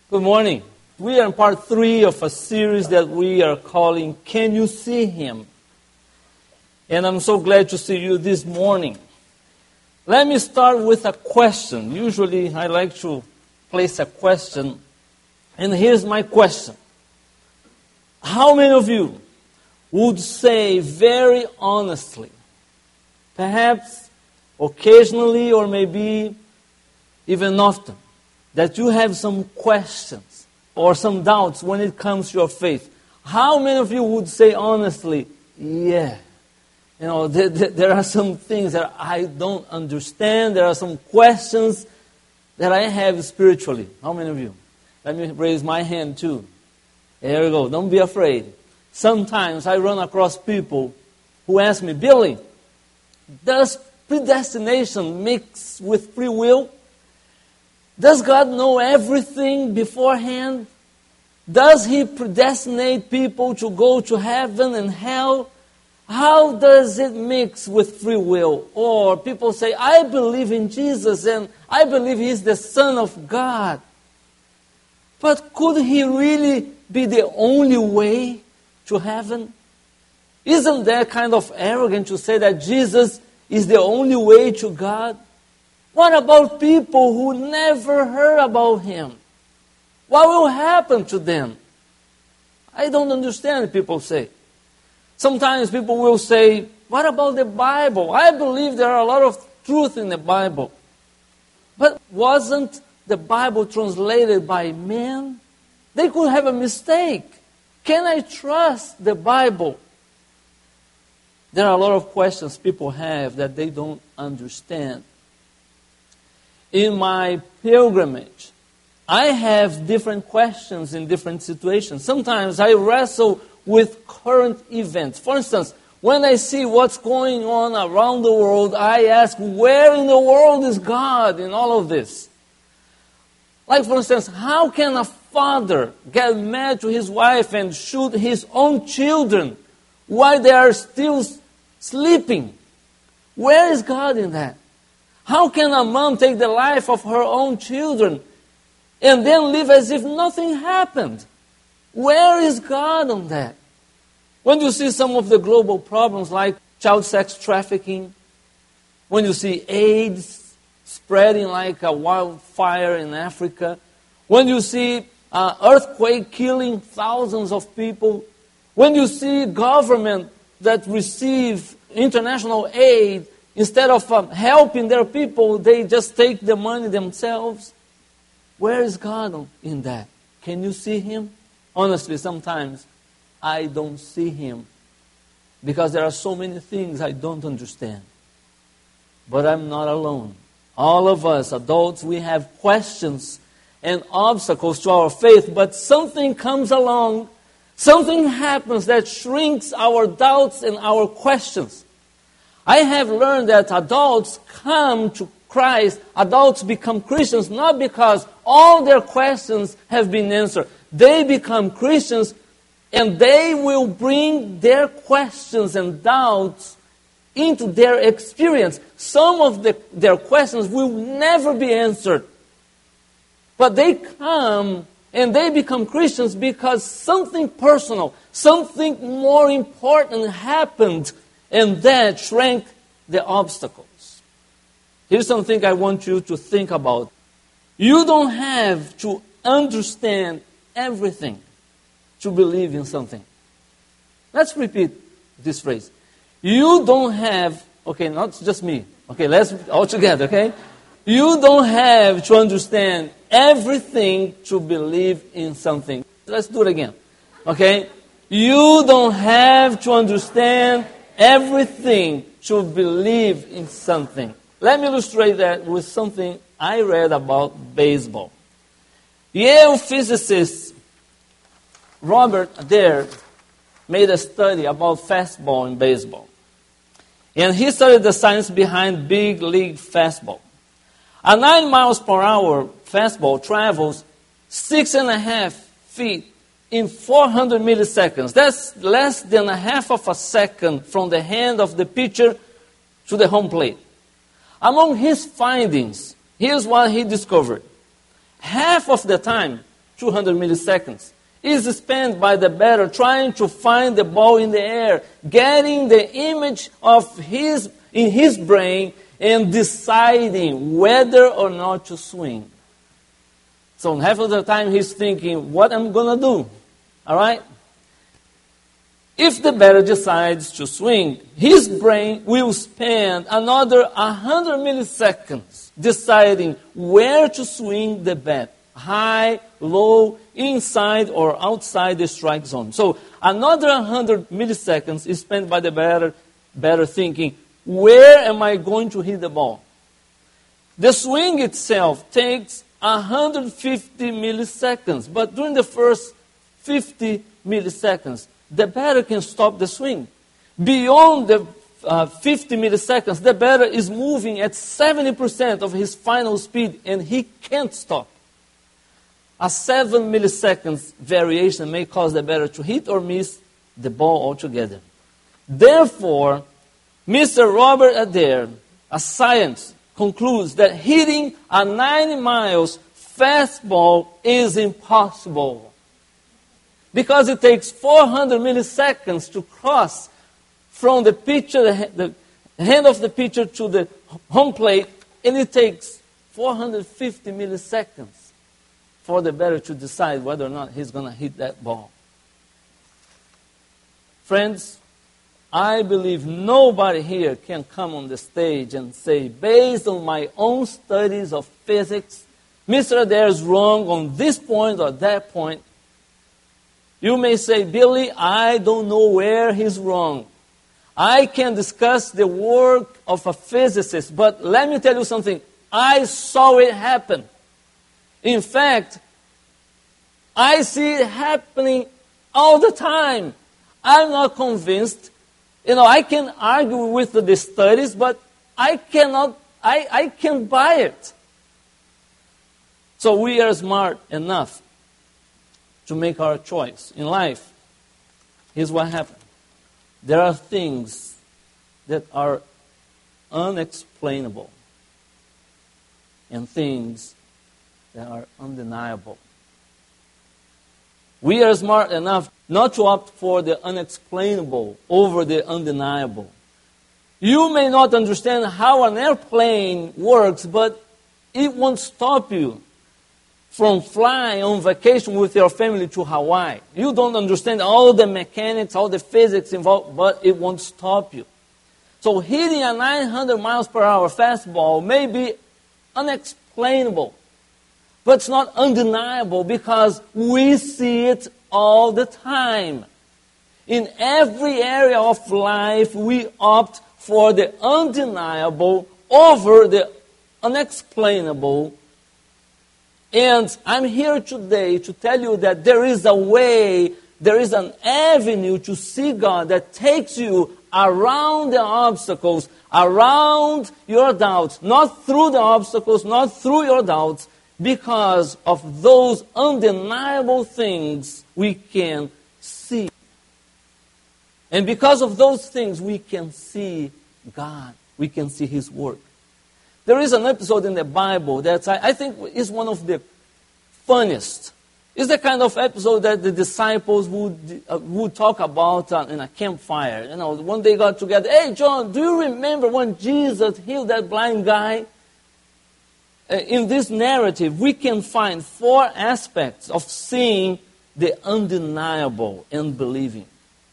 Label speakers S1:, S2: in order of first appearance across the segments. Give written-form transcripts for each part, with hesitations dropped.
S1: Good morning. We are in part 3 of a series that we are calling, Can You See Him? And I'm so glad to see you this morning. Let me start with a question. Usually I like to place a question. And here's my question. How many of you would say very honestly, perhaps occasionally or maybe even often, that you have some questions or some doubts when it comes to your faith? How many of you would say honestly, yeah, there are some things that I don't understand. There are some questions that I have spiritually. How many of you? Let me raise my hand too. There we go. Don't be afraid. Sometimes I run across people who ask me, Billy, does predestination mix with free will? Does God know everything beforehand? Does He predestinate people to go to heaven and hell? How does it mix with free will? Or people say, I believe in Jesus and I believe He's the Son of God. But could He really be the only way to heaven? Isn't that kind of arrogant to say that Jesus is the only way to God? What about people who never heard about Him? What will happen to them? I don't understand, people say. Sometimes people will say, what about the Bible? I believe there are a lot of truth in the Bible. But wasn't the Bible translated by men? They could have a mistake. Can I trust the Bible? There are a lot of questions people have that they don't understand. In my pilgrimage, I have different questions in different situations. Sometimes I wrestle with current events. For instance, when I see what's going on around the world, I ask, where in the world is God in all of this? Like, for instance, how can a father get mad to his wife and shoot his own children while they are still sleeping? Where is God in that? How can a mom take the life of her own children and then live as if nothing happened? Where is God on that? When you see some of the global problems like child sex trafficking, when you see AIDS spreading like a wildfire in Africa, when you see earthquake killing thousands of people, when you see government that receive international aid, instead of helping their people, they just take the money themselves. Where is God in that? Can you see Him? Honestly, sometimes I don't see Him because there are so many things I don't understand. But I'm not alone. All of us, adults, we have questions and obstacles to our faith, but something comes along, something happens that shrinks our doubts and our questions. I have learned that adults come to Christ, adults become Christians, not because all their questions have been answered. They become Christians and they will bring their questions and doubts into their experience. Some of their questions will never be answered. But they come and they become Christians because something personal, something more important happened, and that shrank the obstacles. Here's something I want you to think about. You don't have to understand everything to believe in something. Let's repeat this phrase. You don't have, okay, not just me. Okay, let's all together, okay? You don't have to understand everything to believe in something. Let's do it again. Okay? You don't have to understand everything to believe in something. Let me illustrate that with something I read about baseball. Yale physicist Robert Adair made a study about fastball in baseball. And he studied the science behind big league fastball. A 9 miles per hour fastball travels 6.5 feet in 400 milliseconds. That's less than a half of a second from the hand of the pitcher to the home plate. Among his findings, here's what he discovered. Half of the time, 200 milliseconds is spent by the batter trying to find the ball in the air, getting the image in his brain and deciding whether or not to swing. So half of the time he's thinking, what I'm going to do? All right? If the batter decides to swing, his brain will spend another 100 milliseconds deciding where to swing the bat. High, low, inside or outside the strike zone. So another 100 milliseconds is spent by the batter thinking, where am I going to hit the ball? The swing itself takes 150 milliseconds, but during the first 50 milliseconds, the batter can stop the swing. Beyond the 50 milliseconds, the batter is moving at 70% of his final speed, and he can't stop. A 7 milliseconds variation may cause the batter to hit or miss the ball altogether. Therefore, Mr. Robert Adair, a scientist, concludes that hitting a 90 miles fastball is impossible. Because it takes 400 milliseconds to cross from the pitcher, the hand of the pitcher to the home plate, and it takes 450 milliseconds for the batter to decide whether or not he's going to hit that ball. Friends, I believe nobody here can come on the stage and say, based on my own studies of physics, Mr. Adair is wrong on this point or that point. You may say, Billy, I don't know where he's wrong. I can discuss the work of a physicist, but let me tell you something. I saw it happen. In fact, I see it happening all the time. I'm not convinced. I can argue with the studies, but I can't buy it. So we are smart enough to make our choice in life. Here's what happened. There are things that are unexplainable and things that are undeniable. We are smart enough not to opt for the unexplainable over the undeniable. You may not understand how an airplane works, but it won't stop you from flying on vacation with your family to Hawaii. You don't understand all the mechanics, all the physics involved, but it won't stop you. So hitting a 900 miles per hour fastball may be unexplainable, but it's not undeniable because we see it all the time. In every area of life, we opt for the undeniable over the unexplainable. And I'm here today to tell you that there is a way, there is an avenue to see God that takes you around the obstacles, around your doubts, not through the obstacles, not through your doubts, because of those undeniable things we can see. And because of those things, we can see God. We can see His work. There is an episode in the Bible that I think is one of the funniest. It's the kind of episode that the disciples would talk about in a campfire. One day got together, hey John, do you remember when Jesus healed that blind guy? In this narrative, we can find 4 aspects of seeing the undeniable and believing.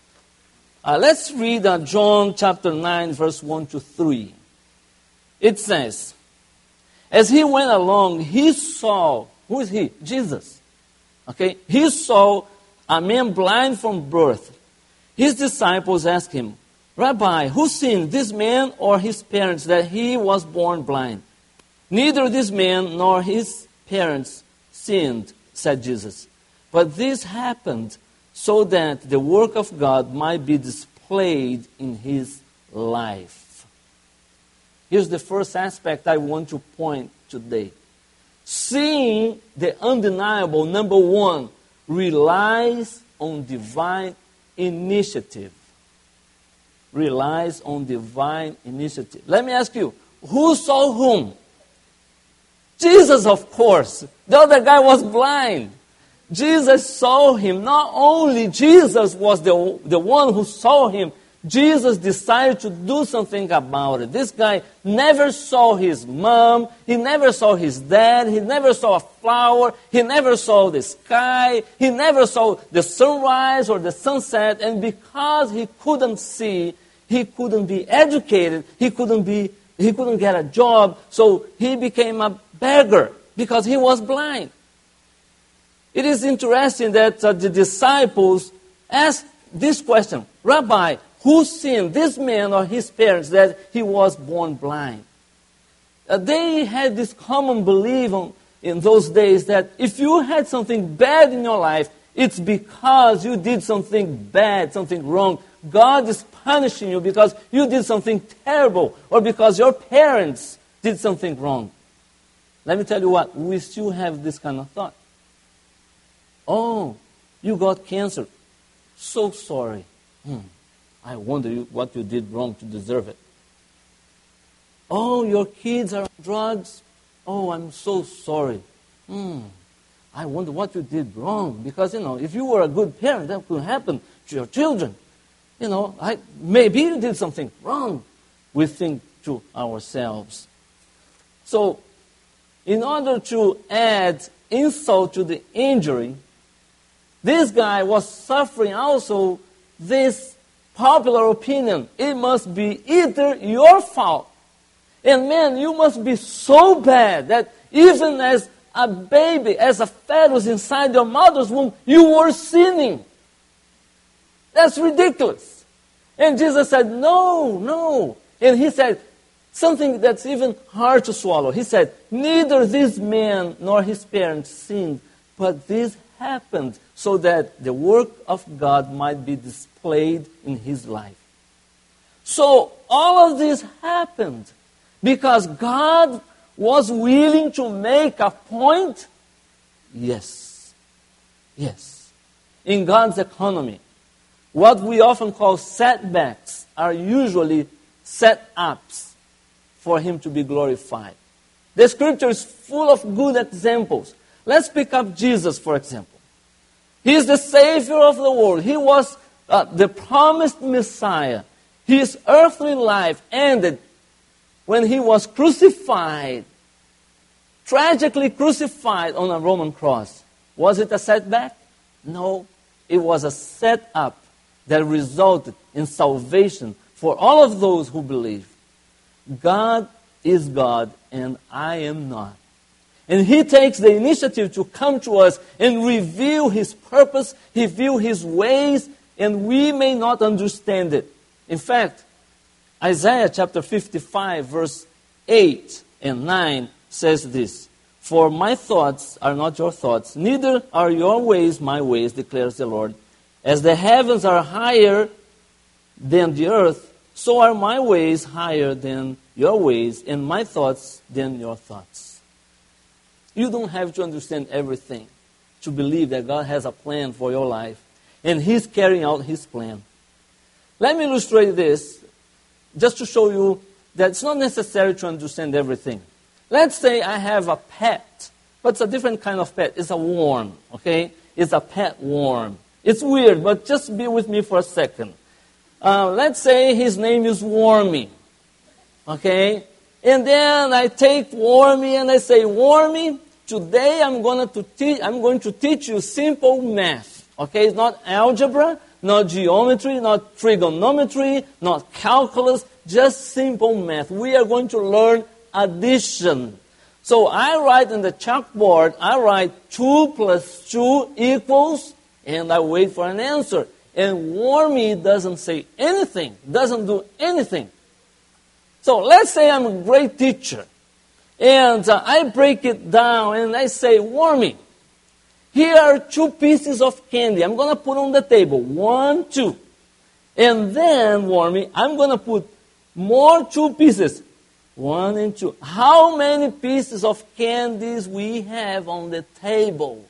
S1: Let's read John chapter 9, verse 1 to 3. It says, as he went along, he saw, who is he? Jesus. Okay, he saw a man blind from birth. His disciples asked him, Rabbi, who sinned, this man or his parents, that he was born blind? Neither this man nor his parents sinned, said Jesus. But this happened so that the work of God might be displayed in his life. Here's the first aspect I want to point today. Seeing the undeniable, number 1, relies on divine initiative. Relies on divine initiative. Let me ask you, who saw whom? Jesus, of course. The other guy was blind. Jesus saw him. Not only Jesus was the one who saw him, Jesus decided to do something about it. This guy never saw his mom, he never saw his dad, he never saw a flower, he never saw the sky, he never saw the sunrise or the sunset, and because he couldn't see, he couldn't be educated, he couldn't get a job, so he became a beggar because he was blind. It is interesting that the disciples asked this question, Rabbi, who sinned, this man or his parents, that he was born blind? They had this common belief in those days that if you had something bad in your life, it's because you did something bad, something wrong. God is punishing you because you did something terrible or because your parents did something wrong. Let me tell you what, we still have this kind of thought. Oh, you got cancer. So sorry. I wonder what you did wrong to deserve it. Oh, your kids are on drugs. Oh, I'm so sorry. I wonder what you did wrong. Because, if you were a good parent, that could happen to your children. Maybe you did something wrong. We think to ourselves. So, in order to add insult to the injury, this guy was suffering also this popular opinion. It must be either your fault. And man, you must be so bad that even as a baby, as a fetus inside your mother's womb, you were sinning. That's ridiculous. And Jesus said, no. And he said something that's even hard to swallow. He said, neither this man nor his parents sinned, but this happened so that the work of God might be displayed in his life. So all of this happened because God was willing to make a point. Yes. In God's economy, what we often call setbacks are usually set-ups for him to be glorified. The scripture is full of good examples. Let's pick up Jesus, for example. He is the Savior of the world. He was the promised Messiah. His earthly life ended when he was crucified, tragically crucified on a Roman cross. Was it a setback? No. It was a setup that resulted in salvation for all of those who believe. God is God and I am not. And he takes the initiative to come to us and reveal his purpose, reveal his ways, and we may not understand it. In fact, Isaiah chapter 55, verse 8 and 9 says this, For my thoughts are not your thoughts, neither are your ways my ways, declares the Lord. As the heavens are higher than the earth, so are my ways higher than your ways, and my thoughts than your thoughts. You don't have to understand everything to believe that God has a plan for your life, and he's carrying out his plan. Let me illustrate this just to show you that it's not necessary to understand everything. Let's say I have a pet, but it's a different kind of pet. It's a worm, okay? It's a pet worm. It's weird, but just be with me for a second. Let's say his name is Wormy, okay? And then I take Wormy and I say, Wormy, today I'm going to teach you simple math. Okay, it's not algebra, not geometry, not trigonometry, not calculus, just simple math. We are going to learn addition. So I write in the chalkboard, I write 2 plus 2 equals, and I wait for an answer. And Wormy doesn't say anything, doesn't do anything. So let's say I'm a great teacher, and I break it down, and I say, Wormy, here are 2 pieces of candy. I'm going to put on the table, 1, 2. And then, Wormy, I'm going to put more 2 pieces, 1 and 2. How many pieces of candies we have on the table?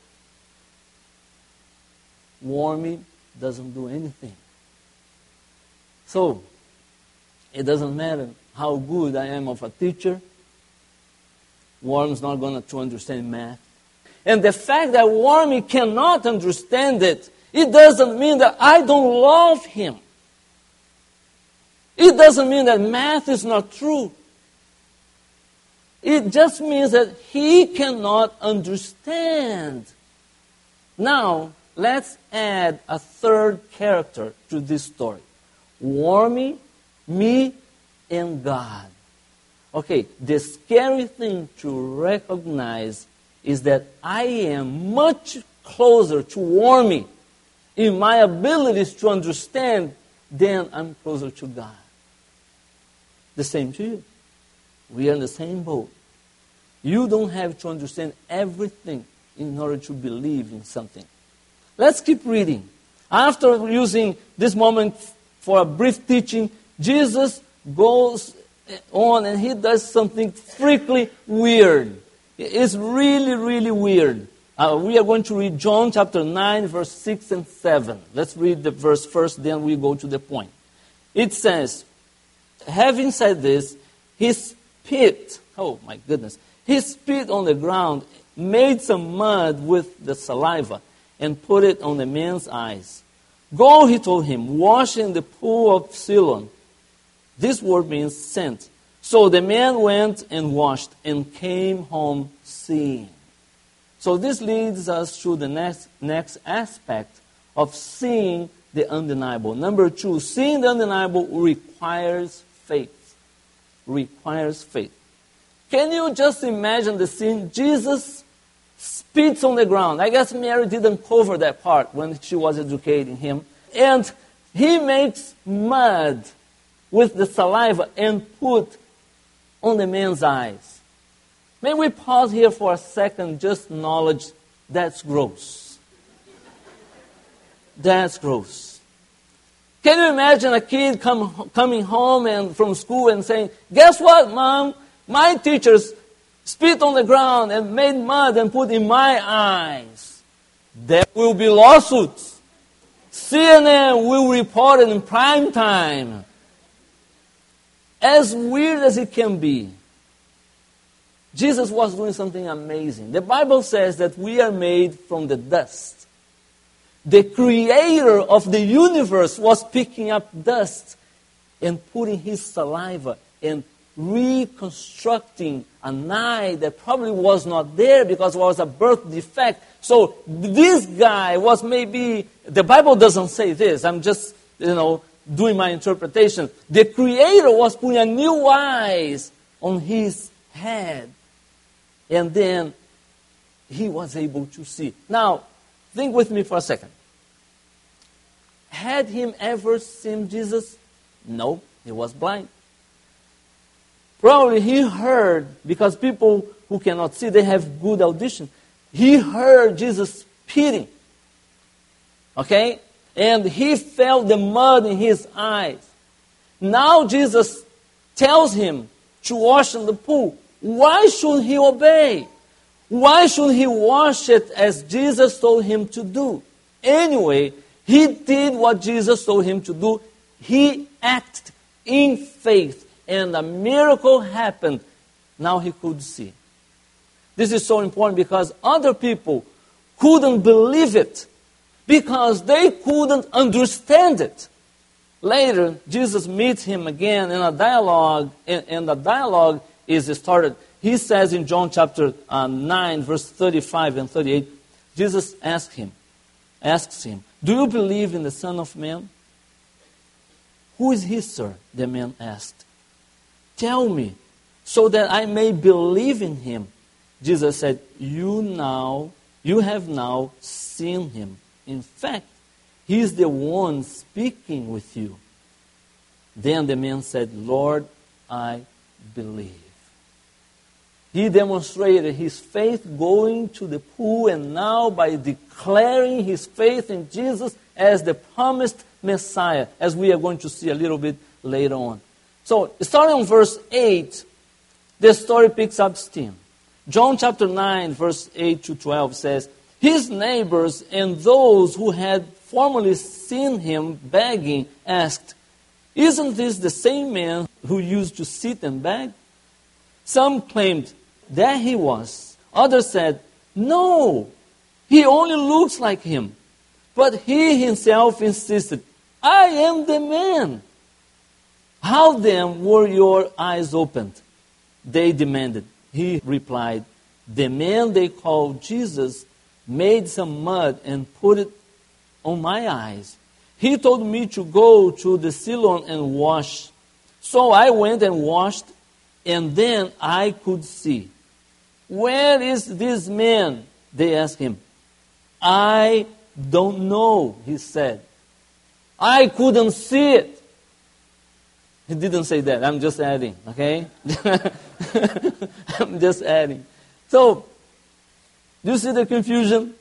S1: Wormy doesn't do anything. So, it doesn't matter how good I am of a teacher. Worm's not going to understand math. And the fact that Wormy cannot understand it, it doesn't mean that I don't love him. It doesn't mean that math is not true. It just means that he cannot understand. Now, let's add a third character to this story. Wormy, me, and God. Okay, the scary thing to recognize is that I am much closer to Wormy in my abilities to understand than I'm closer to God. The same to you. We are in the same boat. You don't have to understand everything in order to believe in something. Let's keep reading. After using this moment for a brief teaching, Jesus goes on and he does something freakily weird. It's really, really weird. We are going to read John chapter 9, verse 6 and 7. Let's read the verse first, then we go to the point. It says, having said this, he spit on the ground, made some mud with the saliva, and put it on the man's eyes. Go, he told him, wash in the pool of Siloam. This word means sent. So the man went and washed and came home seeing. So this leads us to the next aspect of seeing the undeniable. Number 2, seeing the undeniable requires faith. Requires faith. Can you just imagine the scene? Jesus spits on the ground. I guess Mary didn't cover that part when she was educating him. And he makes mud with the saliva and put on the man's eyes. May we pause here for a second, just acknowledge that's gross. That's gross. Can you imagine a kid coming home and from school and saying, guess what, Mom? My teachers spit on the ground and made mud and put in my eyes. There will be lawsuits. CNN will report it in prime time. As weird as it can be, Jesus was doing something amazing. The Bible says that we are made from the dust. The creator of the universe was picking up dust and putting his saliva and reconstructing an eye that probably was not there because it was a birth defect. So this guy was maybe, the Bible doesn't say this, I'm just, doing my interpretation. The creator was putting a new eyes on his head. And then he was able to see. Now, think with me for a second. Had him ever seen Jesus? No, he was blind. Probably he heard, because people who cannot see, they have good audition. He heard Jesus spitting. Okay? And he felt the mud in his eyes. Now Jesus tells him to wash in the pool. Why should he obey? Why should he wash it as Jesus told him to do? Anyway, he did what Jesus told him to do. He acted in faith. And a miracle happened. Now he could see. This is so important because other people couldn't believe it because they couldn't understand it. Later, Jesus meets him again in a dialogue, and the dialogue is started. He says in John chapter 9, verse 35 and 38, Jesus asks him, do you believe in the Son of Man? Who is he, sir? The man asked. Tell me, so that I may believe in him. Jesus said, you have now seen him. In fact, he is the one speaking with you. Then the man said, Lord, I believe. He demonstrated his faith going to the pool, and now by declaring his faith in Jesus as the promised Messiah, as we are going to see a little bit later on. So, starting on verse 8, the story picks up steam. John chapter 9, verse 8 to 12 says, his neighbors and those who had formerly seen him begging asked, isn't this the same man who used to sit and beg? Some claimed that he was. Others said, No, he only looks like him. But he himself insisted, I am the man. How then were your eyes opened? They demanded. He replied, the man they called Jesus made some mud and put it on my eyes. He told me to go to the Siloam and wash. So I went and washed, and then I could see. Where is this man? They asked him. I don't know, he said. I couldn't see it. He didn't say that. I'm just adding, okay? I'm just adding. So, do you see the confusion?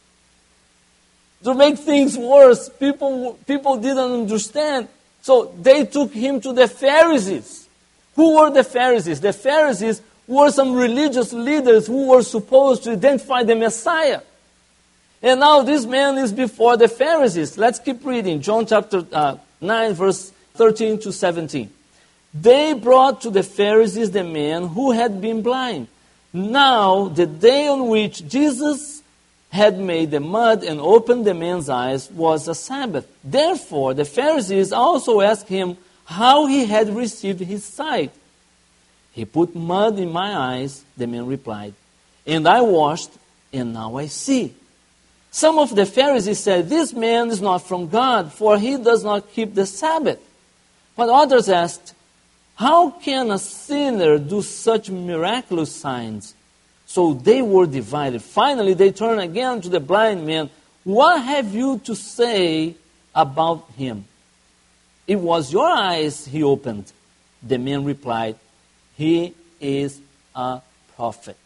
S1: To make things worse, people didn't understand. So they took him to the Pharisees. Who were the Pharisees? The Pharisees were some religious leaders who were supposed to identify the Messiah. And now this man is before the Pharisees. Let's keep reading. John chapter 9, verse 13 to 17. They brought to the Pharisees the man who had been blind. Now, the day on which Jesus had made the mud and opened the man's eyes was a Sabbath. Therefore, the Pharisees also asked him how he had received his sight. He put mud in my eyes, the man replied, and I washed, and now I see. Some of the Pharisees said, this man is not from God, for he does not keep the Sabbath. But others asked, how can a sinner do such miraculous signs? So they were divided. Finally, they turned again to the blind man. What have you to say about him? It was your eyes he opened. The man replied, he is a prophet.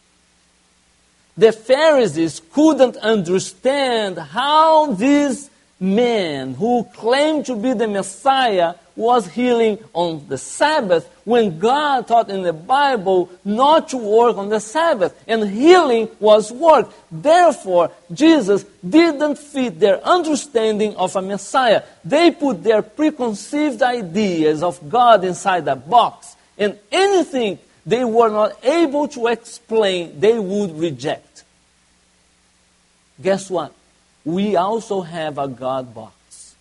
S1: The Pharisees couldn't understand how this man who claimed to be the Messiah was healing on the Sabbath when God taught in the Bible not to work on the Sabbath. And healing was work. Therefore, Jesus didn't fit their understanding of a Messiah. They put their preconceived ideas of God inside a box. And anything they were not able to explain, they would reject. Guess what? We also have a God box.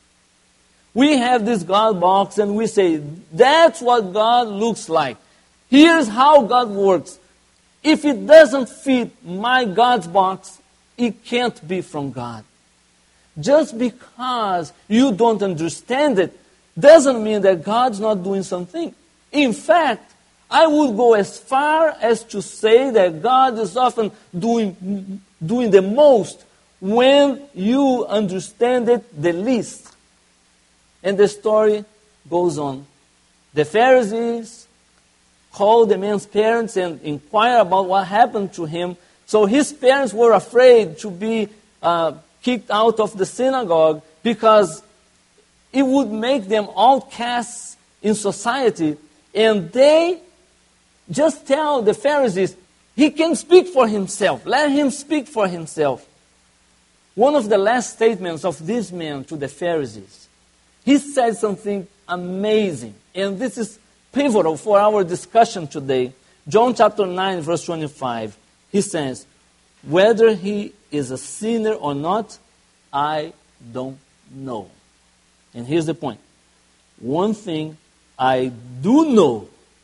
S1: We have this God box and we say, that's what God looks like. Here's how God works. If it doesn't fit my God's box, it can't be from God. Just because you don't understand it doesn't mean that God's not doing something. In fact, I would go as far as to say that God is often doing the most when you understand it the least. And the story goes on. The Pharisees called the man's parents and inquired about what happened to him. So his parents were afraid to be kicked out of the synagogue because it would make them outcasts in society. And they just tell the Pharisees, he can speak for himself. Let him speak for himself. One of the last statements of this man to the Pharisees, he said something amazing. And this is pivotal for our discussion today. John chapter 9, verse 25. He says, whether he is a sinner or not, I don't know. And here's the point. One thing I do know,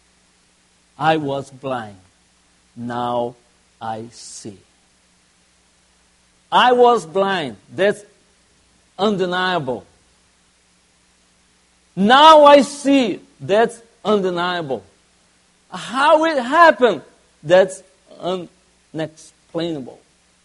S1: I was blind. Now I see. I was blind. That's undeniable. Now I see. That's undeniable. How it happened, that's unexplainable.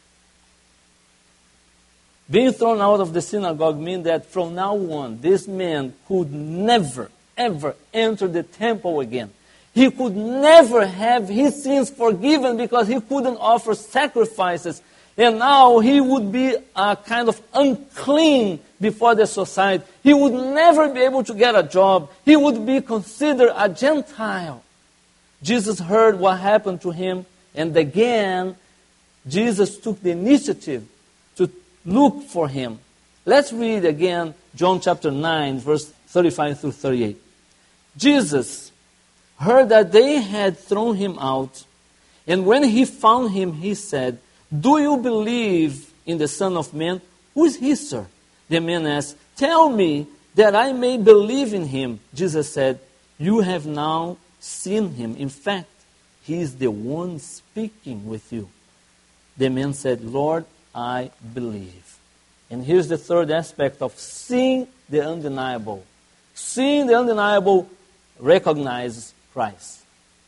S1: Being thrown out of the synagogue means that from now on, this man could never, ever enter the temple again. He could never have his sins forgiven because he couldn't offer sacrifices. And now he would be kind of unclean before the society. He would never be able to get a job. He would be considered a Gentile. Jesus heard what happened to him, and again, Jesus took the initiative to look for him. Let's read again John chapter 9, verse 35 through 38. Jesus heard that they had thrown him out, and when he found him, he said, "Do you believe in the Son of Man?" "Who is he, sir?" The man asked. "Tell me that I may believe in him." Jesus said, "You have now seen him. In fact, he is the one speaking with you." The man said, "Lord, I believe." And here's the third aspect of seeing the undeniable. Seeing the undeniable recognizes Christ.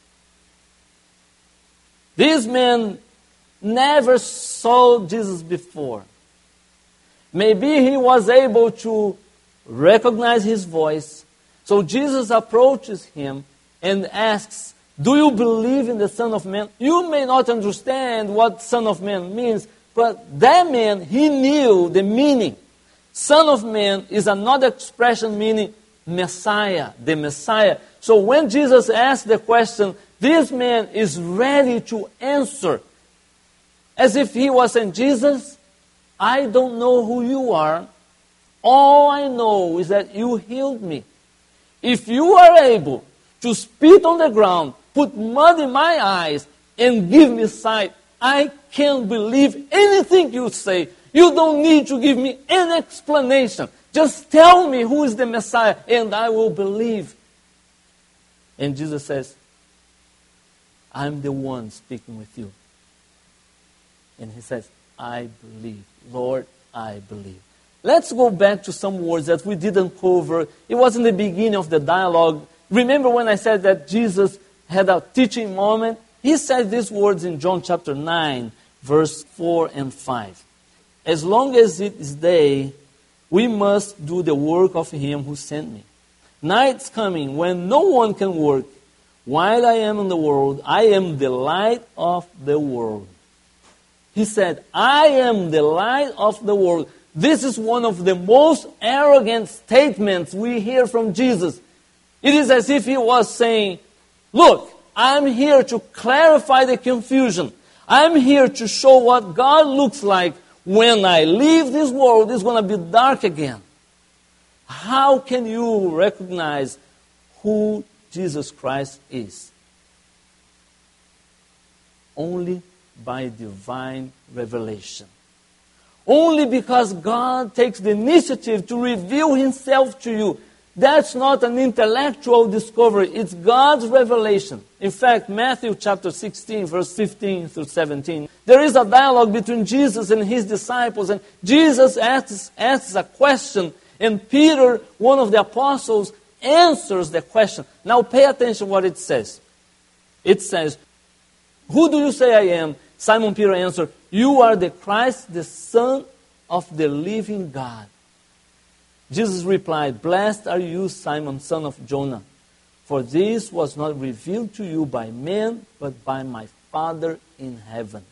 S1: This man never saw Jesus before. Maybe he was able to recognize his voice. So Jesus approaches him and asks, "Do you believe in the Son of Man?" You may not understand what Son of Man means, but that man, he knew the meaning. Son of Man is another expression meaning Messiah, the Messiah. So when Jesus asked the question, this man is ready to answer. As if he was saying, "Jesus, I don't know who you are. All I know is that you healed me. If you are able to spit on the ground, put mud in my eyes, and give me sight, I can believe anything you say. You don't need to give me any explanation. Just tell me who is the Messiah, and I will believe." And Jesus says, "I'm the one speaking with you." And he says, "I believe. Lord, I believe." Let's go back to some words that we didn't cover. It was in the beginning of the dialogue. Remember when I said that Jesus had a teaching moment? He said these words in John chapter 9, verse 4 and 5. "As long as it is day, we must do the work of him who sent me. Night's coming when no one can work. While I am in the world, I am the light of the world." He said, "I am the light of the world." This is one of the most arrogant statements we hear from Jesus. It is as if he was saying, "Look, I'm here to clarify the confusion. I'm here to show what God looks like. When I leave this world, it's going to be dark again." How can you recognize who Jesus Christ is? Only by divine revelation. Only because God takes the initiative to reveal himself to you. That's not an intellectual discovery. It's God's revelation. In fact, Matthew chapter 16, verse 15 through 17. There is a dialogue between Jesus and his disciples. And Jesus asks a question. And Peter, one of the apostles, answers the question. Now pay attention what it says. It says, "Who do you say I am?" Simon Peter answered, "You are the Christ, the Son of the living God." Jesus replied, "Blessed are you, Simon, son of Jonah, for this was not revealed to you by men, but by my Father in heaven."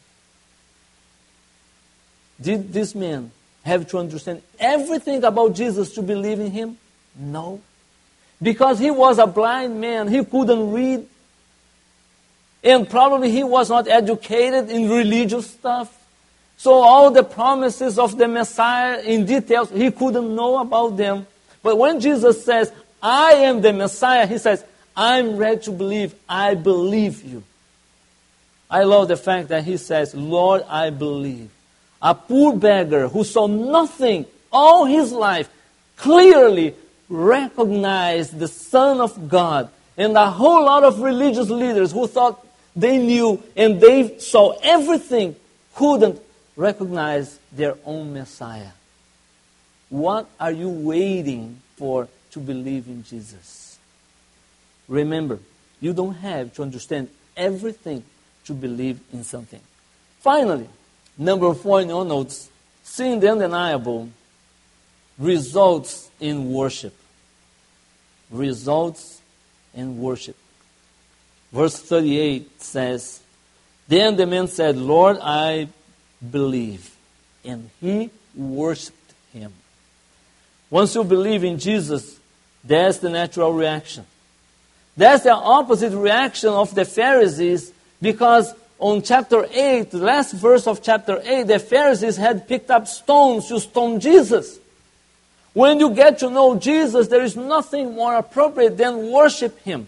S1: Did this man have to understand everything about Jesus to believe in him? No. Because he was a blind man, he couldn't read. And probably he was not educated in religious stuff. So all the promises of the Messiah in details, he couldn't know about them. But when Jesus says, "I am the Messiah," he says, "I'm ready to believe. I believe you." I love the fact that he says, "Lord, I believe." A poor beggar who saw nothing all his life clearly recognized the Son of God. And a whole lot of religious leaders who thought they knew and they saw everything couldn't recognize their own Messiah. What are you waiting for to believe in Jesus? Remember, you don't have to understand everything to believe in something. Finally, number 4 in your notes, seeing the undeniable results in worship. Results in worship. Verse 38 says, "Then the man said, 'Lord, I believe.' And he worshipped him." Once you believe in Jesus, that's the natural reaction. That's the opposite reaction of the Pharisees, because on chapter 8, the last verse of chapter 8, the Pharisees had picked up stones to stone Jesus. When you get to know Jesus, there is nothing more appropriate than worship him.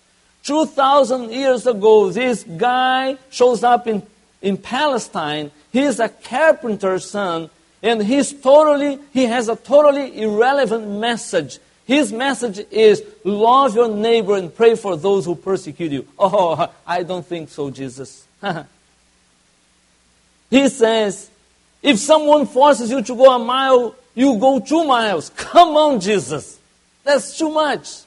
S1: 2,000 years ago, this guy shows up in Palestine. He is a carpenter's son, and he has a totally irrelevant message. His message is, love your neighbor and pray for those who persecute you. Oh, I don't think so, Jesus. He says, if someone forces you to go a mile, you go 2 miles. Come on, Jesus. That's too much.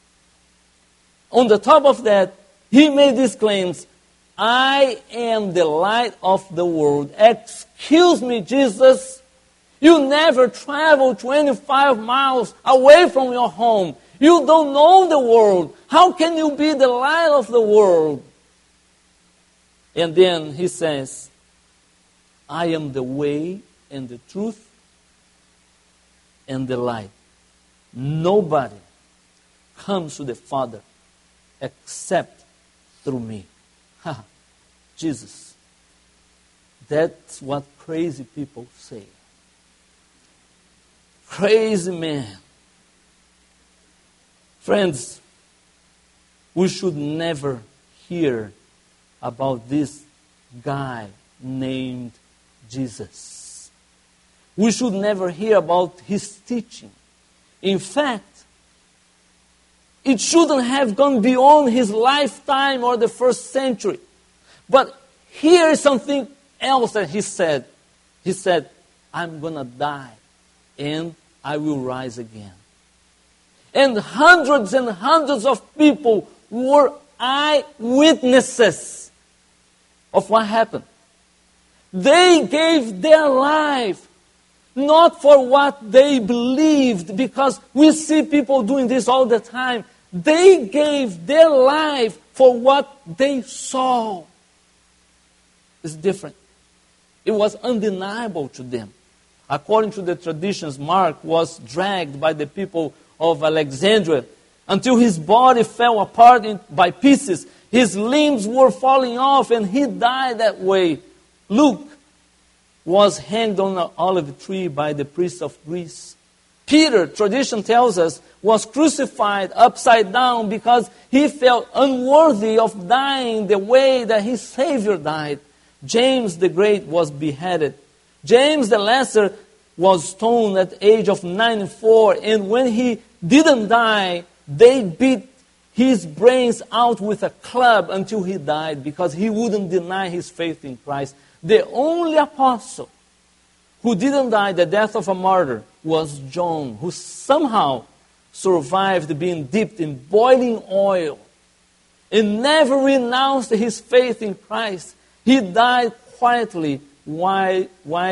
S1: On the top of that, he made these claims. I am the light of the world. Excuse me, Jesus. You never traveled 25 miles away from your home. You don't know the world. How can you be the light of the world? And then he says, I am the way and the truth and the light. Nobody comes to the Father except through me. Jesus. That's what crazy people say. Crazy man. Friends, we should never hear about this guy named Jesus. We should never hear about his teaching. In fact, it shouldn't have gone beyond his lifetime or the first century. But here is something else that he said. He said, I'm going to die and I will rise again. And hundreds of people were eyewitnesses of what happened. They gave their life not for what they believed, because we see people doing this all the time. They gave their life for what they saw. It's different. It was undeniable to them. According to the traditions, Mark was dragged by the people of Alexandria until his body fell apart by pieces. His limbs were falling off and he died that way. Luke was hanged on an olive tree by the priests of Greece. Peter, tradition tells us, was crucified upside down because he felt unworthy of dying the way that his Savior died. James the Great was beheaded. James the Lesser was stoned at the age of 94, and when he didn't die, they beat his brains out with a club until he died because he wouldn't deny his faith in Christ. The only apostle who didn't die the death of a martyr was John, who somehow survived being dipped in boiling oil and never renounced his faith in Christ. He died quietly while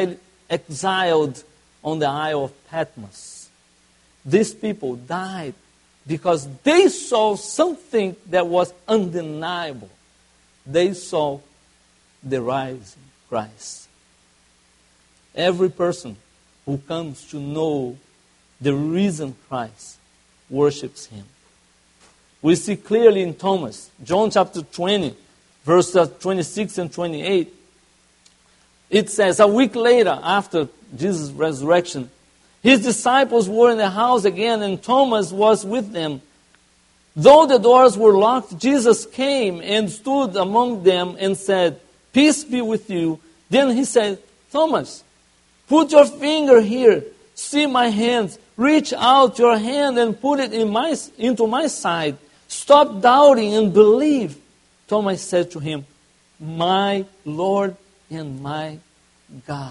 S1: exiled on the Isle of Patmos. These people died because they saw something that was undeniable. They saw the rising Christ. Every person who comes to know the risen Christ worships him. We see clearly in Thomas, John chapter 20, verses 26 and 28. It says, a week later, after Jesus' resurrection, his disciples were in the house again, and Thomas was with them. Though the doors were locked, Jesus came and stood among them and said, peace be with you. Then he said, Thomas, put your finger here. See my hands. Reach out your hand and put it into my side. Stop doubting and believe. Thomas said to him, my Lord and my God.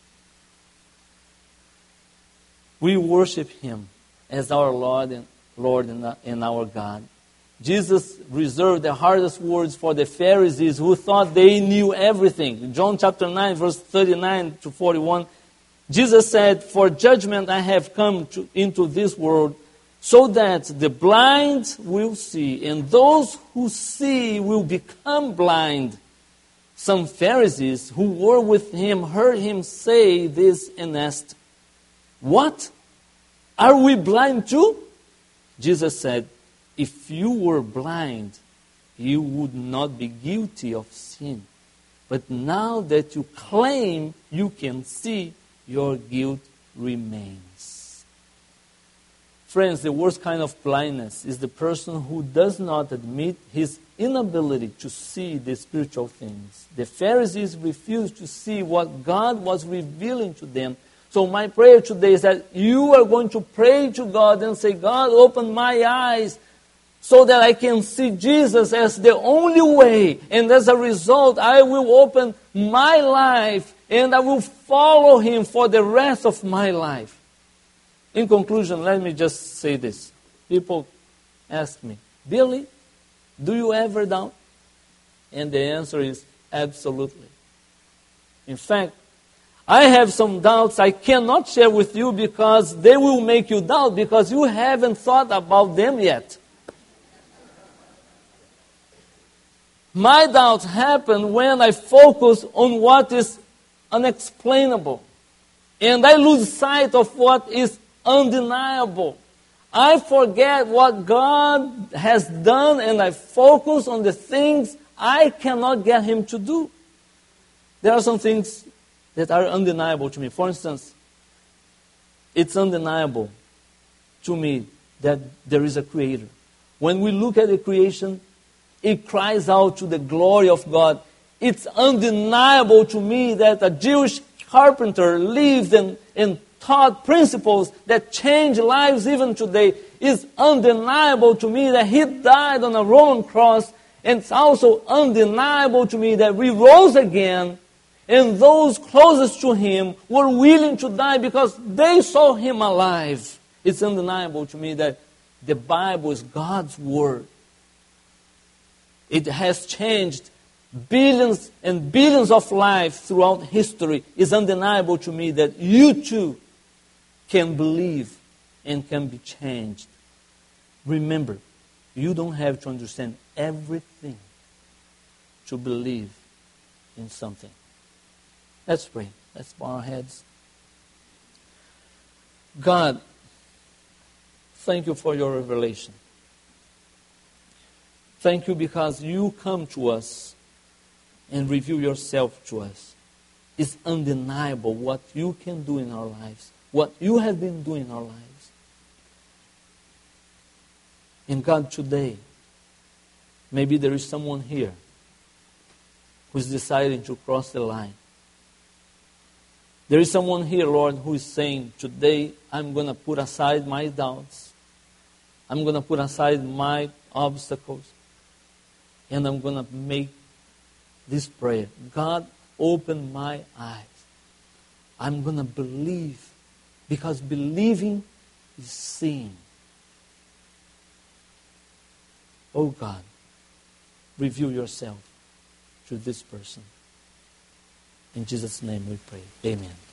S1: We worship him as our Lord and our God. Jesus reserved the hardest words for the Pharisees who thought they knew everything. In John chapter 9, verse 39 to 41, Jesus said, for judgment I have come into this world, so that the blind will see, and those who see will become blind. Some Pharisees who were with him heard him say this and asked, what? Are we blind too? Jesus said, if you were blind, you would not be guilty of sin. But now that you claim you can see, your guilt remains. Friends, the worst kind of blindness is the person who does not admit his inability to see the spiritual things. The Pharisees refused to see what God was revealing to them. So my prayer today is that you are going to pray to God and say, God, open my eyes so that I can see Jesus as the only way. And as a result, I will open my life and I will follow Him for the rest of my life. In conclusion, let me just say this. People ask me, Billy, do you ever doubt? And the answer is absolutely. In fact, I have some doubts I cannot share with you because they will make you doubt because you haven't thought about them yet. My doubts happen when I focus on what is unexplainable. And I lose sight of what is undeniable. I forget what God has done and I focus on the things I cannot get Him to do. There are some things that are undeniable to me. For instance, it's undeniable to me that there is a Creator. When we look at the creation, it cries out to the glory of God. It's undeniable to me that a Jewish carpenter lived and taught principles that change lives even today. It's undeniable to me that He died on a Roman cross. And it's also undeniable to me that we rose again. And those closest to Him were willing to die because they saw Him alive. It's undeniable to me that the Bible is God's Word. It has changed billions and billions of lives throughout history. It's undeniable to me that you too can believe and can be changed. Remember, you don't have to understand everything to believe in something. Let's pray. Let's bow our heads. God, thank you for your revelation. Thank you because you come to us and reveal yourself to us. It's undeniable what you can do in our lives, what you have been doing in our lives. And God, today, maybe there is someone here who is deciding to cross the line. There is someone here, Lord, who is saying, today I'm going to put aside my doubts. I'm going to put aside my obstacles. And I'm going to make this prayer. God, open my eyes. I'm going to believe. Because believing is seeing. Oh God, reveal yourself to this person. In Jesus' name we pray. Amen.